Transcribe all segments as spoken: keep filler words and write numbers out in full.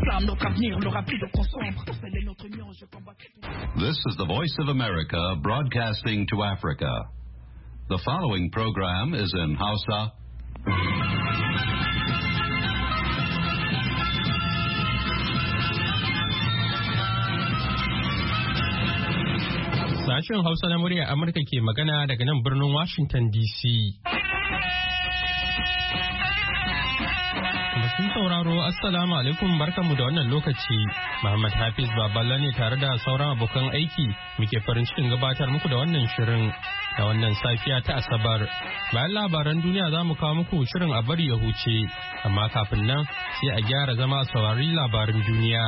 flamme, notre avenir n'aura plus de consombre. This is the Voice of America broadcasting to Africa. The following program is in Hausa. Sashen Hausa na murya Amurka ke magana daga nan birnin Washington D C. Masu sauraro Assalamu alaikum barkanmu da wannan lokaci. Muhammad Hafiz Baballa ne tare da sauran abokan aiki muke farin cikin gabatar muku da wannan shirin da wannan safiya ta Asabar. Bayan labaran duniya za mu kawo muku shirin a bari ya huce, amma kafin nan sai a gyara zama a saurari labarin duniya.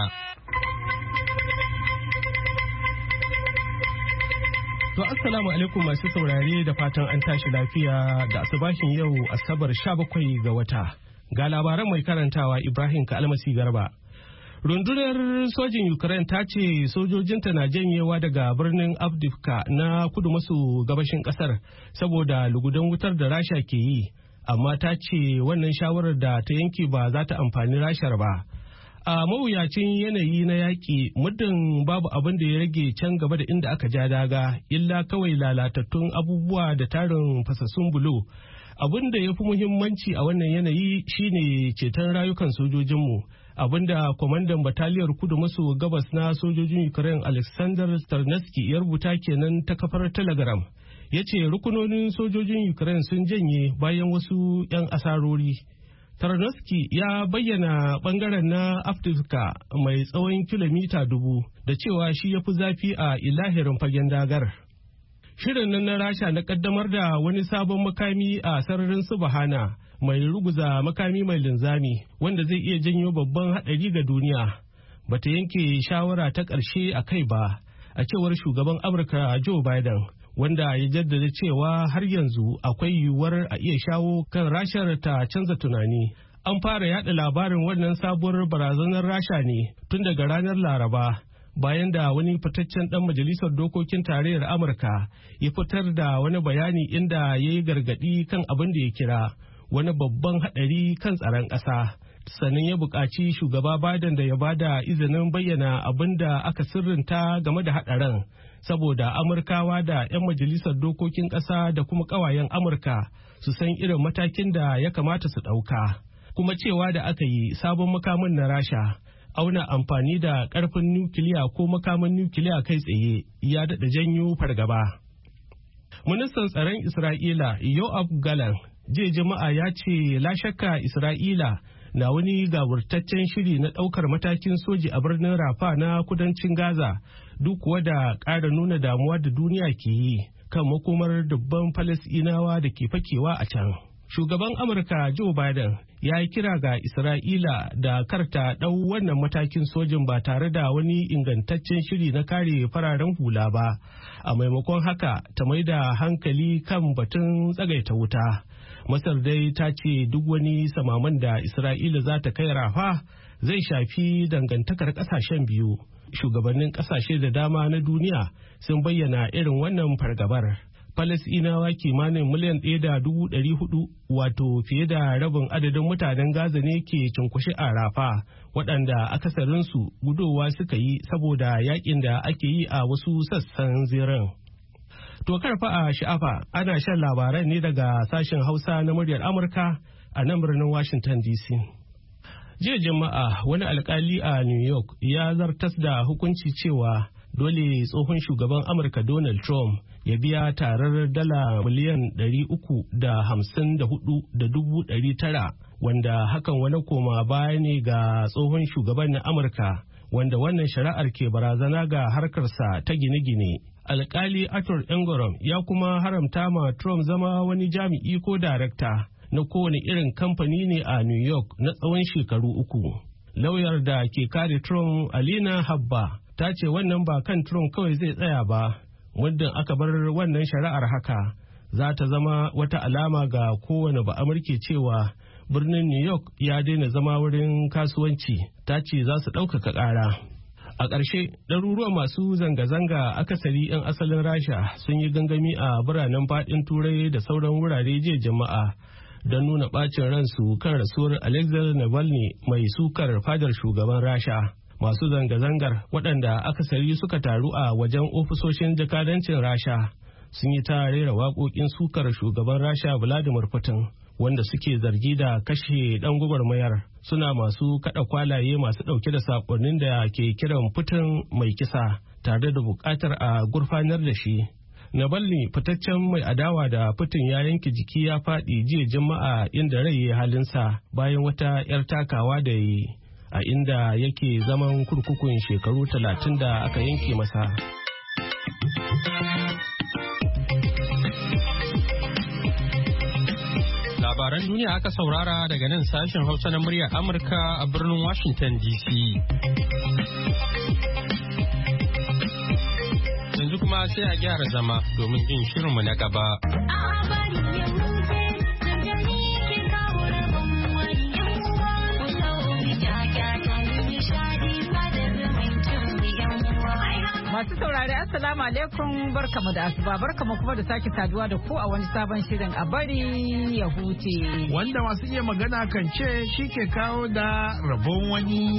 To assalamu alaikum masu saurare da fatan an tashi lafiya da asabashin yau Asabar sha bakwai ga wata. Ga labaran mai karantawa Ibrahim Kalmasi Garba. Rundunar sojin Ukraine ta ce sojojinta na janyewa daga birnin Avdiivka na kudu maso gabashin kasar saboda lugudan wutar da Rasha ke yi, amma ta ce wannan shawarar da ta yanke ba za ta amfani Rashar ba. A mawuyacin yanayi na yaƙi muddin babu abin da ya rage can gaba da inda aka ja daga illa kawai lalatattun abubuwa da tarin fasassun bulo. Abin da ya fi muhimmanci a wannan yanayi shine ceton rayukan sojojinmu, abinda kwamandan bataliyar kudu maso gabas na sojojin Ukraine Alexander Starnetsky ya rubuta kenan ta kafar Telegram. Ya ce rukunonin sojojin Ukraine sun janye bayan wasu 'yan asarori. Tarnowski ya bayyana bangaren na Avdiivka mai tsawon kilomita dubu da cewa shi ya fi zafi a ilahirin fagen dagar. Shirin nan na Rasha na kaddamar da wani sabon makami a sararin Subhana mai ruguza makami mai linzami wanda zai iya janyo babban haɗari ga duniya. Bata yanke shawara ta ƙarshe a kai ba, a cewar shugaban Amurka Joe Biden, wanda ya jaddada cewa har yanzu akwai yiwuwar a iya shawo kan Rashar ta canza tunani. An fara yada labarin wannan sabuwar barazanar Rasha ne tun daga ranar Laraba, bayan da wani fitaccen dan majalisar dokokin tarayyar Amurka ya fitar da wani bayani inda ya yi gargadi kan abin da ya kira wani babban hadari kan tsaron ƙasa. Sannan ya buƙaci shugaba Biden da ya bada izinin bayyana abin da aka sirrinta game da hadarin, saboda Amurkawa da 'yan majalisar dokokin ƙasa da kuma ƙawayen Amurka su san irin matakin da ya kamata su ɗauka. Kuma cewa da aka yi sabon makamin na Rasha auna amfani da ƙarfin nukiliya ko makamin nukiliya kai tsaye ya daɗa janyo fargaba. Ministan tsaron Isra'ila Yoav Gallant jiya Juma'a ya ce la shakka Isra'ila na wani gawurtaccen shiri na ɗaukar matakin soji a birnin Rafa na kudancin Gaza, duk kuwa da ƙara nuna damuwa da duniya ke yi kan makomar dubban Falasɗinawa da ke fakewa a can. Shugaban Amurka Joe Biden ya yi kira ga Isra'ila da karta ɗau wannan matakin sojin ba tare da wani ingantaccen shiri na kare fararen hula ba, a maimakon haka ta mai da hankali kan batun tsagaita wuta. Masar dai ta ce duk wani samaman da Isra'ila za ta kai Rafa zai shafi dangantakar kasashen biyu. Shugabannin kasashe da dama na duniya sun bayyana irin wannan fargabar. Falasɗinawa kimanin miliyan ɗaya da dubu ɗari hudu, wato fiye da rabin adadin mutanen Gaza ne ke cunkushe a Rafa, waɗanda akasarinsu gudowa suka yi saboda yakin da ake yi a wasu sassan zirin. To karfa a sha'afa ana shan labaran ne daga sashen Hausa na muryar Amurka a nan birnin Washington D C. Jiya Juma'a wani alkali a New York ya zartas da hukunci cewa dole tsohon shugaban Amurka Donald Trump ya biya tarar dala miliyan ɗari uku da hamsin da hudu da dubu ɗari tara, wanda hakan wani koma baya ne ga tsohon shugaban na Amurka, wanda wannan shari'ar ke barazana ga harkarsa ta gine-gine. Alkali Arthur Engoron ya kuma haramta ma Trump zama wani jami'i ko darakta na kowane irin kamfani ne a New York na tsawon shekaru uku. Lauyar da ke kare Trump, Alina Habba, ta ce wannan ba kan Trump kawai zai tsaya ba, muddin aka bar wannan shari'ar haka za ta zama wata alama ga kowane ba Amurke cewa birnin New York ya daina zama wurin kasuwanci. Ta ce za su ɗaukaka ƙara. A ƙarshe, ɗaruruwan masu zanga-zanga akasari 'yan asalin Rasha sun yi gangami a biranen faɗin Turai da sauran wurare jiya Juma'a don nuna ɓacin ransu kan rasuwar Alexei Navalny mai sukar fadar shugaban Rasha. Masu zanga-zangar waɗanda akasari suka taru a wajen ofisoshin jakadancin Rasha sun yi ta rera waƙoƙin sukar shugaban Rasha Vladimir Putin, wanda suke zargi da kashe ɗan gwagwarmayar, suna masu kaɗa kwalaye masu ɗauke da saƙonnin da ke kiran Putin mai kisa tare da buƙatar a gurfanar da shi. Navalny, fitaccen mai adawa da Putin, ya yanke jiki ya faɗi jiya Juma'a inda rai ya halinsa bayan wata 'yar takawa da yi a inda yake zaman kurkukun shekaru talatin da aka yanke masa. Labaran duniya aka saurara daga nan sashen Hausa na muryar Amurka a birnin Washington D C. Yanzu kuma sai a gyara zama domin jin shirinmu na gaba. Masu saurari assalamu alaikum, barkamu da asuba, barkamu kuma da sake saduwa da ku a wani sabon shirin a bari ya huce. Wanda masu iya magana kan ce shi ke kawo da rabon wani.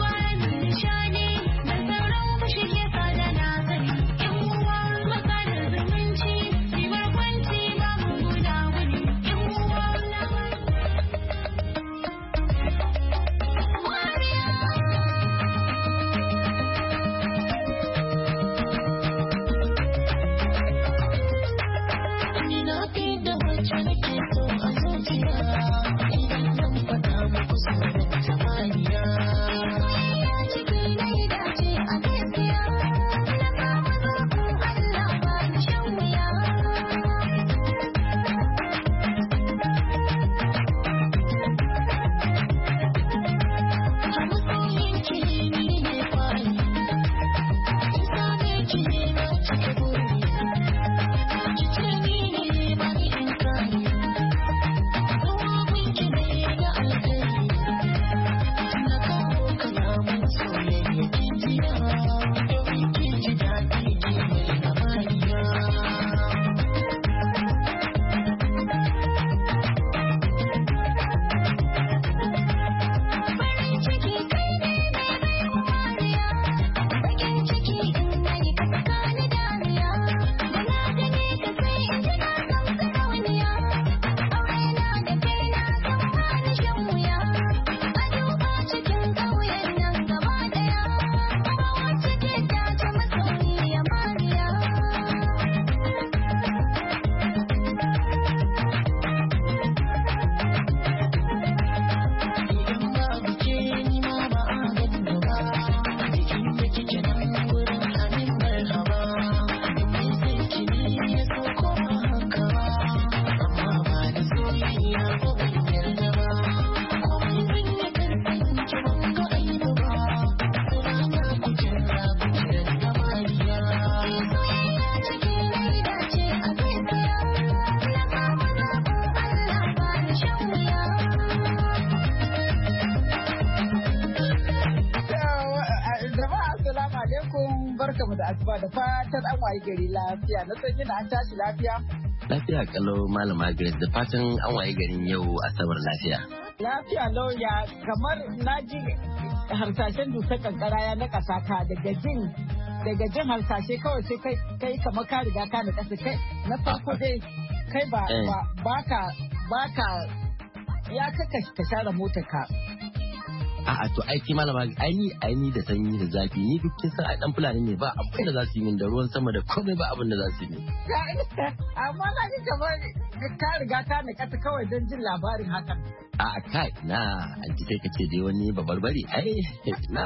Barkamu da asuba da fatan an waye gari lafiya. Na san yana an tashi lafiya. Lafiya kalau Malama Grace, da fatan an waye garin yau Asabar lafiya. Lafiya lauya, kamar na ji harsashen dusar kankara ya na kasa ka daga jin daga jin harsashe kawai sai kai kai kamar ka riga ka na kasa kai na farko dai kai ba ba baka baka ya kaka ka share motar ka. A'a to aiki malama aini aini da sanyi da zafi ni duk kin san ai dan fulani ne ba abin da za su yi min da ruwan sama da komai ba abin da za su yi min. Amma na ji kamar ka riga ka na kasa kawai don jin labarin hakan. A'a kai na anti kai kace dai wani babarbari ai na.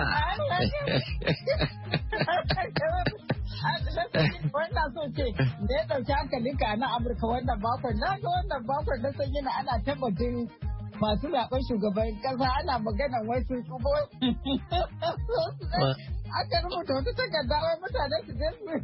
Wannan so ce da ya ɗauki hankalinka a nan Amurka wannan bakon na ga wannan bakon na sanyi na ana tabbatin masu zaben shugaban kasa ana maganan wai sun tsubo. Aka rubuta wata takarda wai mutane su je su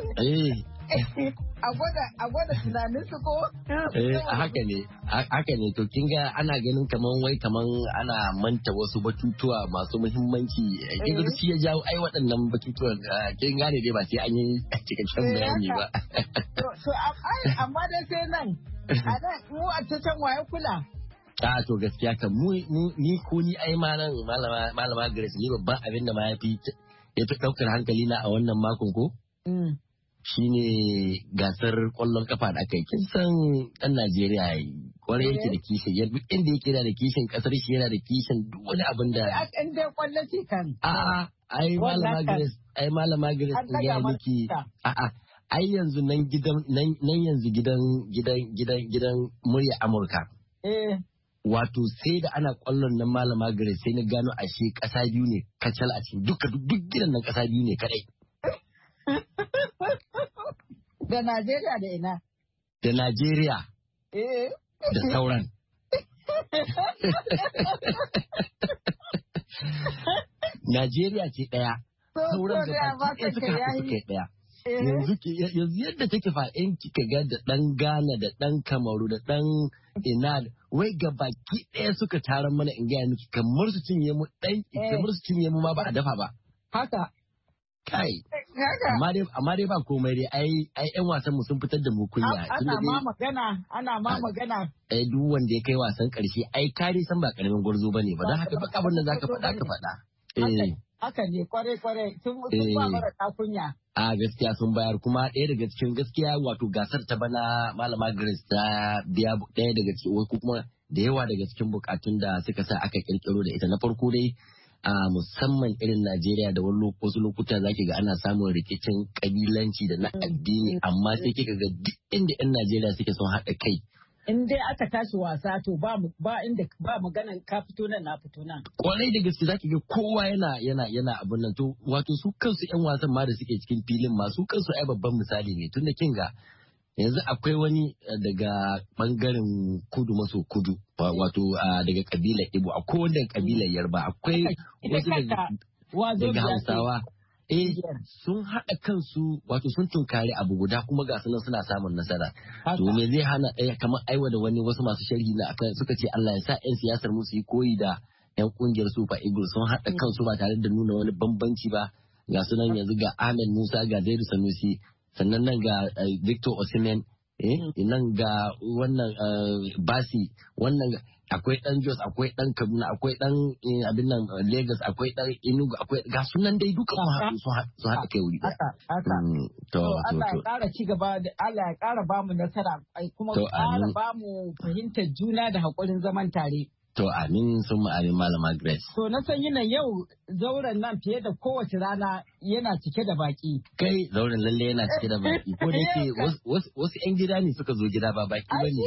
a gwada tunanin su ko. Eh haka ne haka ne to kin ga ana ganin kaman wai kaman ana manta wasu batutuwa masu muhimmanci kin ga shi ya jawo ai waɗannan batutuwan kin gane dai ba sai an yi cikakken bayani ba. To amma dai sai nan A nan mu a ta can waye kula. A to gaskiya kan mu ni ko ni ai malam malama malama Grace ni babban abin da ma yafi yafi daukar hankali na a wannan makon ko? Shine gasar kwallon kafa da aka yi. Kin san dan Najeriya kwarai yake da kishin yadda duk inda yake da kishin kasar shi yana da kishin duk wani abin da. An dai kwallo ce kan. A ai malama Grace ai malama Grace ya miki a a ai yanzu nan gidan nan yanzu gidan gidan gidan gidan murya Amurka. Eh. Wato sai da ana kwallon nan malama Grace sai na gano ashe kasa biyu ne kacal a cikin duka duk gidan nan kasa biyu ne kadai. Da Najeriya da ina? Da Najeriya. Eh. Da sauran. Najeriya ce ɗaya. Sauran da baki suka haɗu suka yi ɗaya. Yanzu yadda take fa'in kika ga da ɗan Ghana da ɗan Kamaru da ɗan ina wai ga baki ɗaya suka taron mana in gaya miki kamar su cinye mu ɗan kamar su cinye mu ma ba a dafa ba. Haka. Kai. Amma dai amma dai ba komai dai ai ai ƴan wasan mu sun fitar da mu kunya. Ana ma magana ana ma magana. Ai duk wanda ya kai wasan ƙarshe ai kare san ba karamin gwarzo bane ba dan haka ba abin da zaka faɗa ka faɗa. Eh. Haka ne kware kware sun ba mara kunya. A gaskiya sun bayar kuma ɗaya daga cikin gaskiya wato gasar ta bana malama Grace ta biya ɗaya daga cikin ko kuma da yawa daga cikin bukatun da suka sa aka kirkiro da ita na farko dai a musamman irin Najeriya da wani wasu lokuta zaki ga ana samun rikicin kabilanci da na addini amma sai kika ga duk inda 'yan Najeriya suke son haɗa kai. In dai aka tashi wasa to ba ba inda ba maganan ka fito nan na fito nan. Kwarai da gaske zaki ga kowa yana yana yana abun nan to wato su kansu 'yan wasan ma da suke cikin filin ma su kansu ai babban misali ne tunda kin ga yanzu akwai wani daga bangaren kudu maso kudu wato daga kabilar Igbo akwai wanda daga kabilar Yarba akwai wasu daga Hausawa eh sun haɗa kansu wato sun tunkari abu guda kuma ga sunan suna samun nasara to me zai hana ɗaya kamar aiwa da wani wasu masu sharhi na akan suka ce Allah ya sa 'yan siyasar mu su yi koyi da 'yan kungiyar Super Eagles sun haɗa kansu ba tare da nuna wani bambanci ba ga sunan yanzu ga Ahmed Musa ga Zaidu Sanusi sannan nan ga Victor Osimhen eh nan ga wannan Basi wannan akwai dan Jos akwai dan Kaduna akwai dan abin nan Lagos akwai dan Enugu akwai ga sunan dai duka su su haɗa kai wuri haka haka to Allah ya ƙara ci gaba da Allah ya ƙara ba mu nasara kuma ƙara ba mu fahimtar juna da haƙurin zaman tare. To amin sun mu amin malama Grace. To na san yinan yau zauren nan fiye da kowace rana yana cike da baki. Kai zauren lalle yana cike da baki ko da yake wasu 'yan gida ne suka zo gida ba baki ba ne.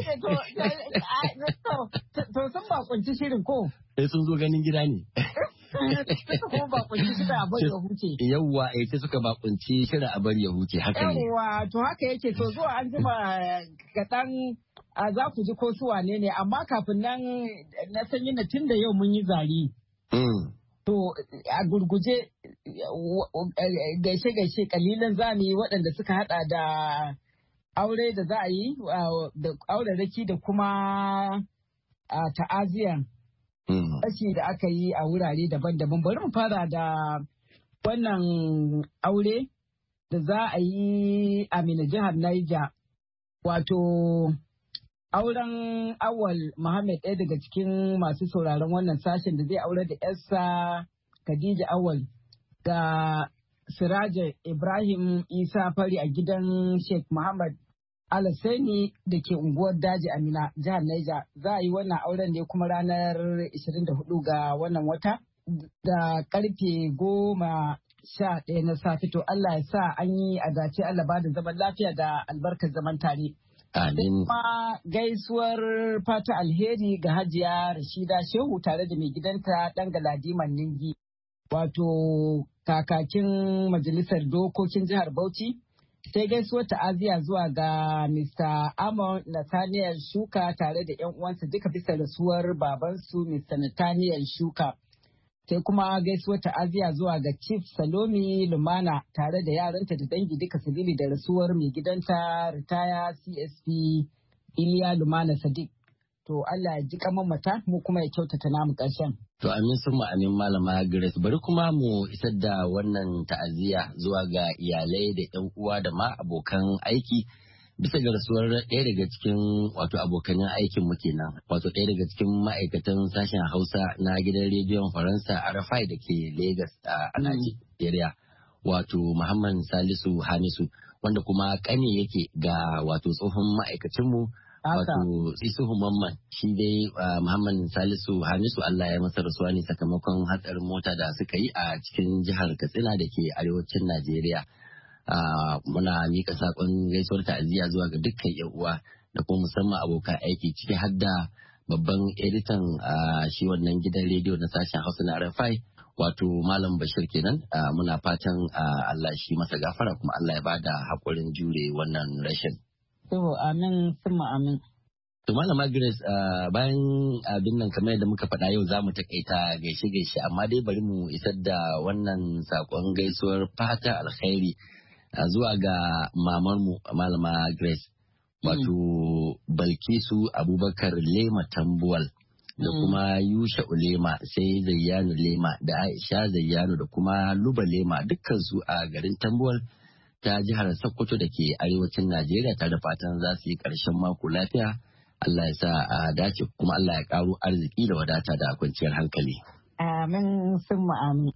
To sun bakunci shirin ko? Eh sun zo ganin gida ne. Suka kuma bakunci shirin a bari ya huce. Yawwa eh sai suka bakunci shirin a bari ya huce haka ne. Yawwa to haka yake to zuwa an jima kaɗan a za ku ji ko su wane ne amma kafin nan na san yana tun da yau mun yi zari. To a gurguje gaishe-gaishe kalilan za mu yi waɗanda suka hada da aure da za a yi da auraraki da kuma ta'aziyan rashi da aka yi a wurare daban-daban. Bari mu fara da wannan aure da za a yi a Mina jihar Niger wato auren Awal Muhammad ɗaya daga cikin masu sauraron wannan sashen da zai aure da yarsa Khadija Awal da Siraja Ibrahim Isa Fari a gidan Sheikh Muhammad Alassani da ke unguwar Daji Amina jihar Niger. Za a yi wannan auren ne kuma ranar ishirin da hudu ga wannan wata da karfe goma sha ɗaya na safe. To Allah ya sa an yi a dace Allah ba da zaman lafiya da albarkar zaman tare. Amin. Kuma gaisuwar fata alheri ga Hajiya Rashida Shehu tare da mai gidanta ɗan Galadiman Ningi, wato kakakin Majalisar Dokokin Jihar Bauchi. Sai gaisuwar ta'aziya zuwa ga Mister Amon Nathaniel Shuka tare da 'yan uwansa duka bisa rasuwar babansu Mister Nathaniel Shuka. Sai kuma gaisuwar ta'aziya zuwa ga Chief Salomi Lumana tare da yaranta da dangi duka sabili da rasuwar mai gidanta ritaya C S P Iliya Lumana Sadiq. To Allah ya ji mata mu kuma ya kyautata namu ƙarshen. To amin sun amin malama Grace bari kuma mu isar da wannan ta'aziyya zuwa ga iyalai da 'yan uwa da ma abokan aiki bisa ga rasuwar ɗaya daga cikin wato abokan aikin mu kenan wato ɗaya daga cikin ma'aikatan sashen Hausa na gidan rediyon Faransa R F I da ke Lagos a Najeriya wato Muhammad Salisu Hamisu wanda kuma kane yake ga wato tsohon ma'aikacin mu wato Isuhu Mamman shi dai Muhammad Salisu Hamisu Allah ya masa rasuwa ne sakamakon hatsarin mota da suka yi a cikin jihar Katsina da ke arewacin Najeriya. Uh, muna mika sakon gaisuwar ta'aziyya zuwa ga dukkan yan uwa da kuma musamman abokan aiki ciki har da babban editan uh, shi wannan gidan rediyo na sashen Hausa na R F I wato Malam Bashir kenan uh, muna fatan uh, Allah shi masa gafara kuma Allah ya bada hakurin jure wannan rashin. To amin summa amin. To Malama Grace uh, bayan abin nan kamar yadda muka faɗa yau za mu takaita gaishe-gaishe amma dai bari mu isar da wannan sakon gaisuwar fata alkhairi Uh, zuwa ga mamarmu Malama Grace wato mm. Balkisu Abubakar Lema Tambuwal da mm. kuma Yusha Ulema sai Zayyanu Lema da Aisha Zayyanu da kuma Luba Lema dukkan su a garin Tambuwal ta jihar Sokoto da ke arewacin Najeriya ta da fatan za su yi ƙarshen mako lafiya. Allah ya sa a dace kuma Allah ya ƙaro arziki da wadata da kwanciyar hankali. Amin summa amin.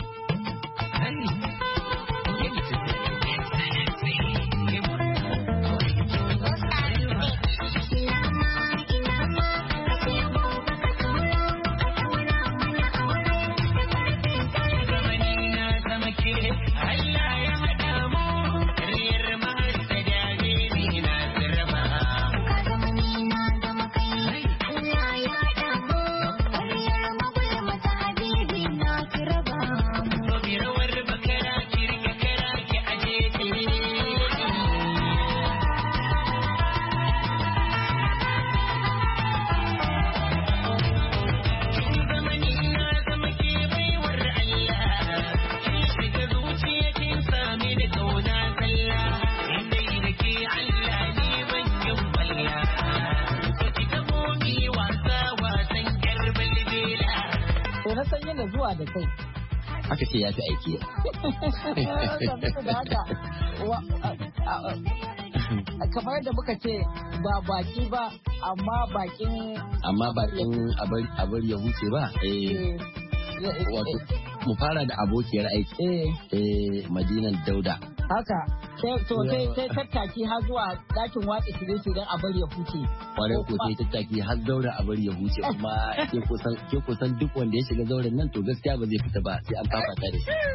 Da kai. Aka ce ya fi aiki. Kamar da muka ce ba baki ba amma bakin amma bakin abar ya huce ba eh wato mu fara da abokiyar aiki eh Madinan Dauda haka to sai sai tattaki har zuwa dakin watsa shirye-shiryen a bari ya huce kwarai ko sai tattaki har zaura a bari ya huce amma ke kusan ke kusan duk wanda ya shiga zauren nan to gaskiya ba zai fita ba sai an fafata da shi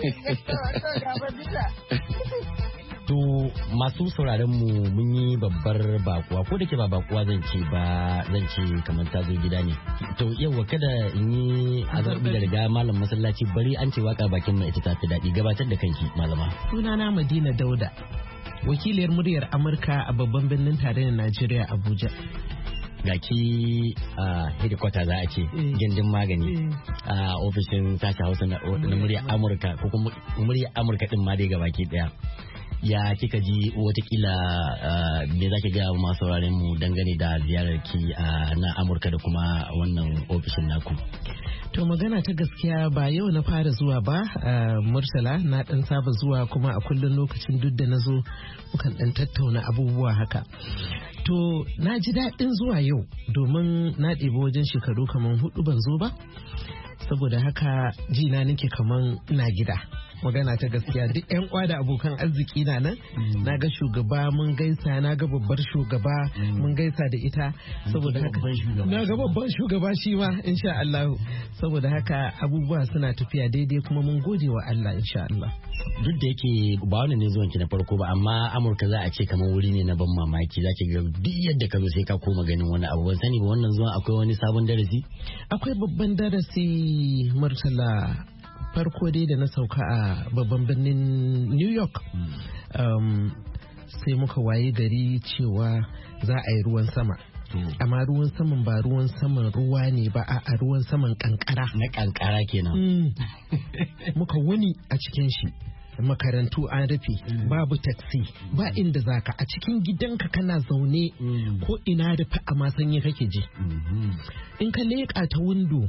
To masu sauraron mu mun yi babbar bakuwa ko da ke ba bakuwa zan ce ba zan ce kamar ta zo gida ne. To yawa kada in yi azarbi da riga malam masallaci bari an ce waka bakin mai ita ta fi daɗi gabatar da kanki malama. Sunana Madina Dauda wakiliyar muryar Amurka a babban birnin tarayyar Najeriya Abuja. Ga ki a hedikwata za a ce gindin magani a ofishin sashen Hausa na muryar Amurka ko kuma muryar Amurka din ma dai gabaki daya. Ya kika ji watakila me za ki gaya masu sauraren mu dangane da ziyarar ki na Amurka da kuma wannan ofishin naku? To magana ta gaskiya ba yau na fara zuwa ba Murtala na dan saba zuwa kuma a kullum lokacin duk da na zo mukan dan tattauna abubuwa haka. To na ji daɗin zuwa yau domin na ɗebi wajen shekaru kamar hudu ban zo ba saboda haka ji na nake kaman ina gida. Magana ta gaskiya duk yan uwa da abokan arziki na nan na ga shugaba mun gaisa na ga babbar shugaba mun gaisa da ita saboda haka na ga babban shugaba shi ma insha Allah saboda haka abubuwa suna tafiya daidai kuma mun gode wa Allah insha Allah. Duk da yake ba wannan ne zuwan ki na farko ba amma Amurka za a ce kamar wuri ne na ban mamaki zaki ga duk yadda ka zo sai ka koma ganin wani abu ban sani ba wannan zuwan akwai wani sabon darasi akwai babban darasi Murtala. Farko dai da na sauka a babban birnin New York um, sai muka waye gari cewa za a yi ruwan sama amma ruwan saman ba ruwan saman ruwa ne ba a ruwan saman kankara na kankara kenan mm. muka wuni a cikin shi makarantu an rufe mm. babu taxi ba inda zaka a cikin gidanka kana zaune mm. ko ina rufe amma sanyi kake ji mm-hmm. in ka leƙa ta windo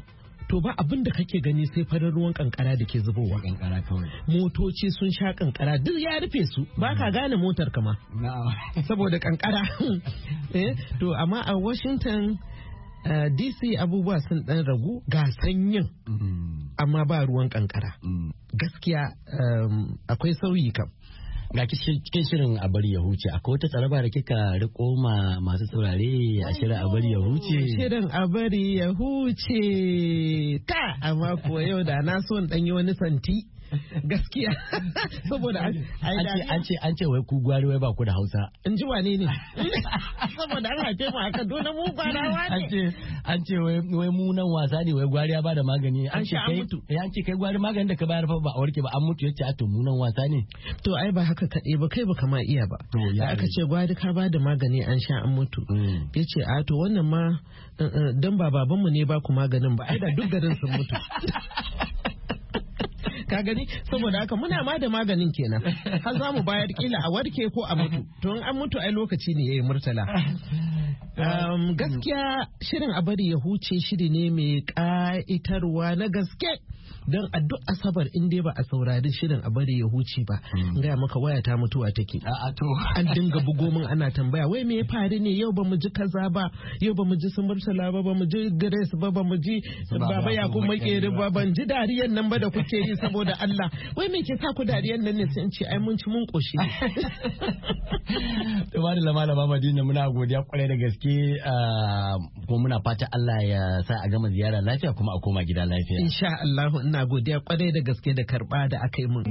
to ba abin da kake gani sai farin ruwan kankara da ke zubowa. Kankara kawai. Motoci sun sha kankara duk ya rufe su ba ka gane motar kama. Saboda kankara. eh to amma a Washington uh, D C abubuwa sun dan ragu ga sanyin. Mm. Amma ba ruwan kankara. Mm. Gaskiya um, akwai sauyi kam. Ga cikin shirin a bari ya huce akwai wata tsaraba da kika riko ma masu saurare a shirin a bari ya huce. Shirin a bari ya huce ka amma kuwa yau da na so dan yi wani santi. Gaskiya saboda an ce an ce wai ku gwari wai ba ku da Hausa. In ji wane ne? Saboda an haife mu a Kaduna mu gwarawa ne. An ce an ce wai wai mu nan wasa ne wai gwari ya bada magani. An ce kai eh an ce kai gwari magani da ka bayar fa ba a warke ba an mutu yace a to mu nan wasa ne. To ai ba haka kaɗai ba kai ba kama iya ba. Da aka ce gwari ka bada magani an sha an mutu. Yace a to wannan ma dan ba babanmu ne ba ku maganin ba ai da duk garin sun mutu. Ka gani saboda haka muna ma da maganin kenan har za mu bayar kila a warke ko a mutu to an mutu ai lokaci ne yayi murtala. um, gaskiya shirin a bari ya huce shiri ne mai ƙa'itarwa na gaske don a duk asabar in dai ba a saurari shirin a bari ya huce ba gaya maka waya ta mutuwa take an dinga bugo min ana tambaya wai me ya faru ne yau ba mu ji kaza ba yau ba mu ji su murtala ba ba mu ji Grace ba ba mu ji baba ya kuma makeri ba ban ji dariyan nan ba da kuke yi saboda Allah wai me ke sa ku dariyan nan ne sai in ce ai mun ci mun koshi. To ba da malama Madina muna godiya kwarai da gaske kuma muna fata Allah ya sa a gama ziyara lafiya kuma a koma gida lafiya. Insha Allah ina godiya kwarai da gaske da karba da aka yi mun.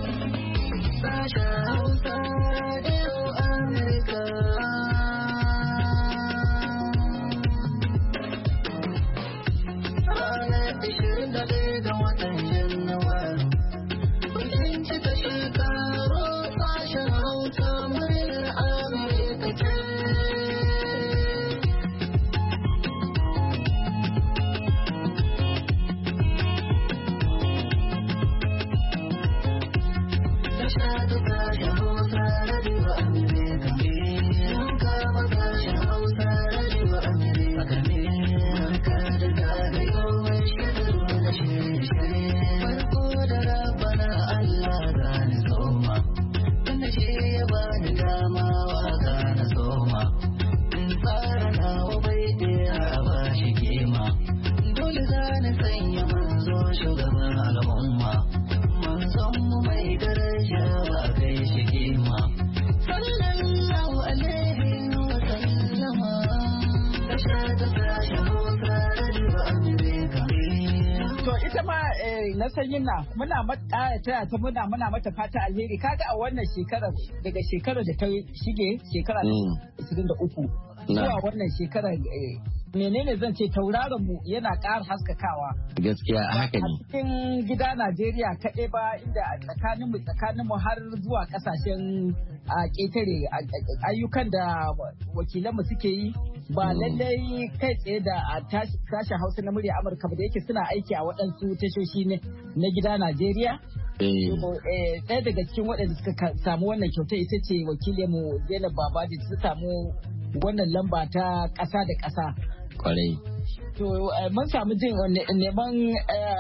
na sanyin na muna mata taya ta muna muna mata fata alheri kaga a wannan shekarar daga shekarar da ta shige shekara ishirin da uku zuwa wannan shekarar menene zan ce tauraron mu yana ƙara haskakawa gaskiya haka ne cikin gida Najeriya kaɗai ba inda a tsakanin mu tsakanin mu har zuwa kasashen a ƙetare ayyukan da wakilan mu suke yi ba lallai kai tsaye da a sashen Hausa na murya Amurka ba da yake suna aiki a waɗansu tashoshi na gida Najeriya. Ɗaya daga cikin waɗanda suka samu wannan kyauta ita ce wakilinmu Zainab Babaji ta samu wannan lamba ta ƙasa da ƙasa. Kwarai. To mun samu jin neman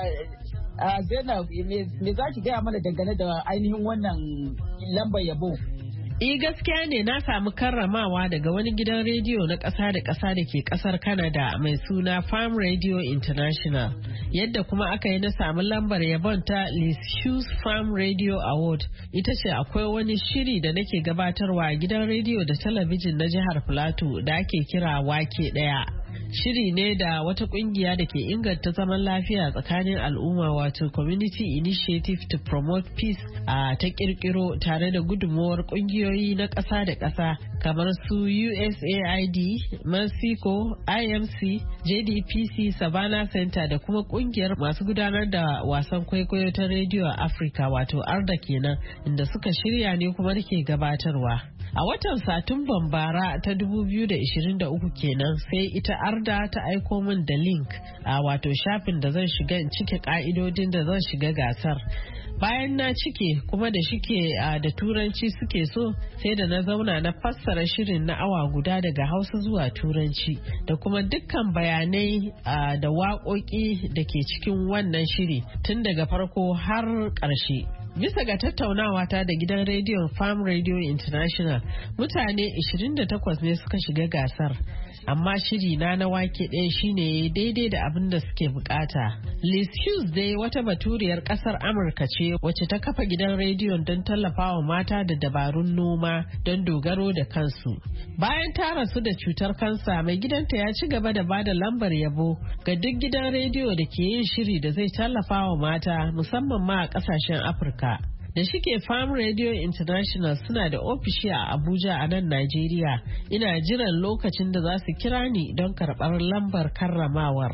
Zainab me za ki gaya mana dangane da ainihin wannan lambar yabo? E gaskiya ne na samu karramawa daga wani gidan rediyo na ƙasa da ƙasa da ke ƙasar Canada mai suna Farm Radio International. Yadda kuma aka yi na samu lambar yabon ta Liz Hughes Farm Radio Award ita ce akwai wani shiri da nake gabatarwa a gidan rediyo da talabijin na jihar Plateau da ake kira Wake Ɗaya. Shiri ne da wata kungiya da ke inganta zaman lafiya tsakanin al'umma wato Community Initiative to Promote Peace a ta kirkiro tare da gudunmuwar kungiyoyi na ƙasa da ƙasa kamar su U S A I D, Mexico, I M C, J D P C, Savannah Center da kuma kungiyar masu gudanar da wasan kwaikwayo ta rediyo a Africa wato ARDA kenan inda suka shirya ne kuma nake gabatarwa. A watan Satumban bara ta dubu biyu da ishirin da uku kenan sai ita Arda ta aiko min da link a wato shafin da zan shiga in cike ka'idodin da zan shiga gasar. Bayan na cike kuma da shike da turanci suke so sai da na zauna na fassara shirin na awa guda daga Hausa zuwa turanci da kuma dukkan bayanai da waƙoƙi da ke cikin wannan shiri tun daga farko har ƙarshe. Bisa ga tattaunawa ta da gidan rediyon Farm Radio International, mutane ishirin da takwas ne suka shiga gasar, amma shiri na na wake ɗaya shine daidai da abin da suke bukata. Liz Hughes dai wata baturiyar ƙasar Amurka ce wacce ta kafa gidan rediyon don tallafawa mata da dabarun noma don dogaro da kansu. Bayan ta rasu da cutar kansa, mai gidanta ya ci gaba da bada lambar yabo ga duk gidan rediyo da ke yin shiri da zai tallafawa mata musamman ma a ƙasashen Afirka. Da shike Farm Radio International suna da ofishi a Abuja a nan Najeriya, ina jiran lokacin da za su kira ni don karɓar lambar karramawar.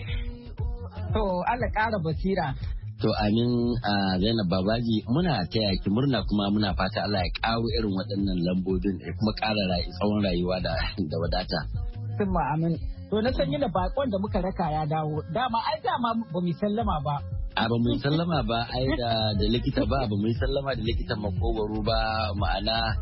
To Allah ƙara basira. To amin a Zainab Babaji, muna taya ki murna kuma muna fata Allah ya kawo irin waɗannan lambobin ya kuma ƙara tsawon rayuwa da wadata. Sun amin. To na san da bakon da muka raka ya dawo. Dama ai dama ba mu sallama ba. A ba mu sallama ba ai da da likita ba ba mu sallama da likitan makogwaro ba, ma'ana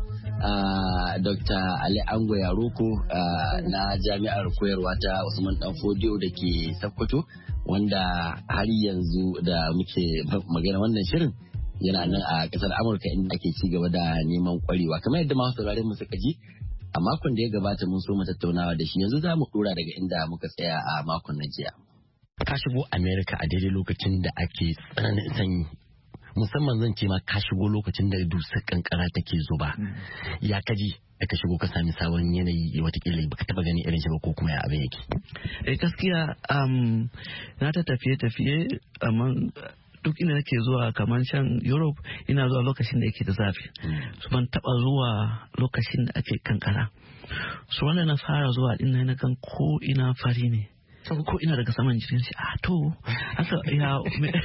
Doctor Ali Ango Yaroko na jami'ar koyarwa ta Usman Danfodiyo da ke Sokoto, wanda har yanzu da muke magana wannan shirin yana nan a kasar Amurka inda ake ci gaba da neman kwarewa. Kamar yadda masu saurare mu suka ji a makon da ya gabata mun so mu tattaunawa da shi, yanzu za mu dora daga inda muka tsaya a makon na jiya. Ka shigo America a daidai lokacin da ake tsananin sanyi, musamman zan ce ma ka shigo lokacin da dusar kankara take zuba. Ya kaji da ka shigo ka sami sabon yanayi watakila baka taba gani irin shi ba ko kuma ya abin yake? Eh gaskiya um, na ta tafiye-tafiye amma duk inda nake zuwa kamar can Europe ina zuwa lokacin da yake da zafi. Su ban taba zuwa lokacin da ake kankara. Su wanda na fara zuwa din na kan ko ina fari ne. Ko ina daga saman jirgin shi a to aka ya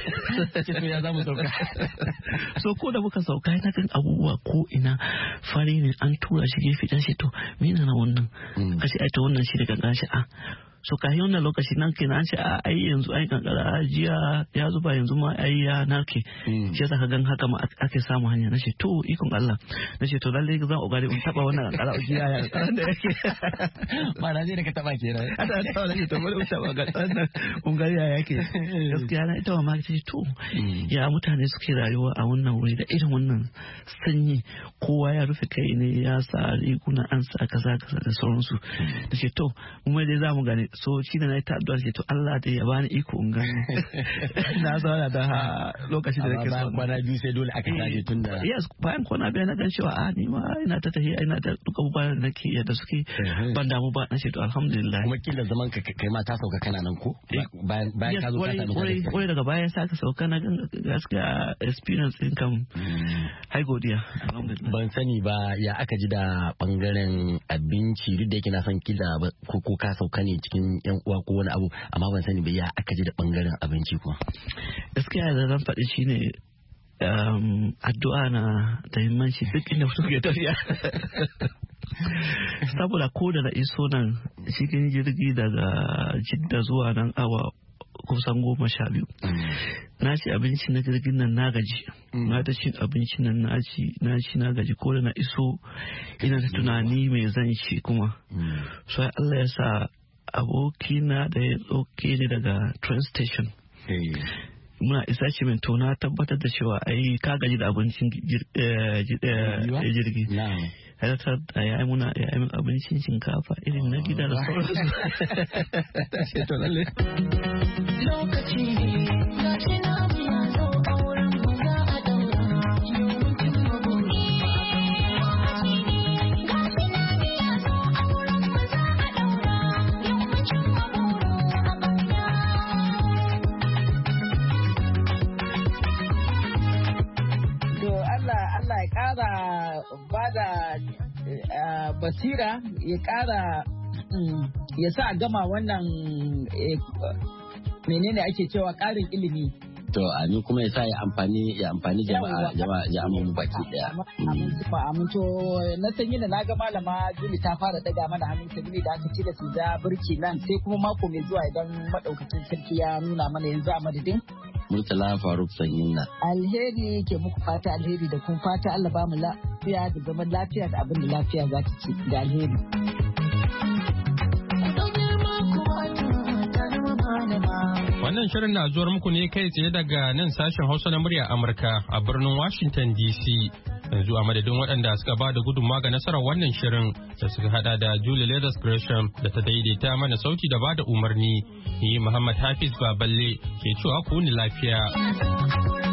ya zamu sauka. So ko da muka sauka ina kan abubuwa ko ina fari ne an tura shi gefe dan shi to me na wannan kace ai to wannan shi da kankan shi a so ka yi wannan lokaci nan kenan an ce a ai yanzu ai kankara jiya ya zuba yanzu ma ai ya narke shi yasa ka gan haka ma ake samu hanya nace to ikon Allah nace to lalle zan ogare in taba wannan kankara jiya ya kankara da yake ba na je da ka taba kenan ana taba da to bari taba ga wannan ungari ya yake gaskiya na ita ma ce to ya mutane suke rayuwa a wannan wuri da irin wannan sanyi kowa ya rufe kai ne ya sa riguna an sa kaza kaza da sauransu nace to mu mai dai zamu gane so shi da na yi ta addu'a ce to Allah da ya bani iko in gani na zauna da lokacin da nake so kwana biyu sai dole aka taje tun da yes bayan kwana biyu na gan cewa a ni ma ina ta tafiya ina da duka abubuwan da nake yadda suke ban damu ba na ce to alhamdulillah. Kuma kila zaman ka kai ma ta sauka kana nan ko bayan bayan ka zo ka sami ta kore daga bayan sa ka sauka na gan gaskiya experience din kam hai godiya alhamdulillah. Ban sani ba ya aka ji da bangaren abinci duk da yake na san kila ko ko ka sauka ne cikin yan uwa ko wani abu amma ban sani ba ya aka ji da bangaren abinci kuma. Gaskiya da zan faɗi shine addu'a na da himmanci duk inda mutum ke tafiya. Saboda ko da na iso nan cikin jirgi daga Jidda zuwa nan awa kusan goma sha biyu. Na ci abinci na jirgin nan na gaji. Na ta cin abinci nan na ci na ci na gaji ko da na iso ina da tunani mai zan ci kuma. So Allah ya sa abokina da ya tsoke ni daga train station. Muna isa ce min to na tabbatar da cewa ai ka gaji da abincin jirgi. Halatar da ya yi muna ya yi min abincin shinkafa irin na gida da sauransu. Ce to lalle. Lokaci ne gashi na biya zo auren mu za a daura yau mutum mabuni. Gashi na biya zo auren mu za a daura yau mutum maburo a banga. To Allah Allah ya kara bada basira ya kara ya sa gama wannan menene ake cewa karin ilimi To a ni kuma ya sa ya amfani ya amfani jama'a jama'a jama'a mu baki daya. Ba aminto na san yin na ga malama Juli ta fara daga mana hannun sabili da aka da su da burki nan sai kuma mako mai zuwa idan madaukakin sarki ya nuna mana yanzu a madadin. Murtala Faruk Sanyin na. Alheri ke muku fata alheri da kun fata Allah ba mu lafiya da zaman lafiya da abin da lafiya za ta ci da alheri. Wannan shirin na zuwar muku ne kai tsaye daga nan sashen Hausa na murya Amurka a birnin Washington D C. Yanzu a madadin waɗanda suka ba da gudunmawa ga nasarar wannan shirin da suka hada da Julie Leathers Gresham da ta daidaita mana sauti da ba da umarni. Ni Muhammad Hafiz Baballe ke cewa ku ni lafiya.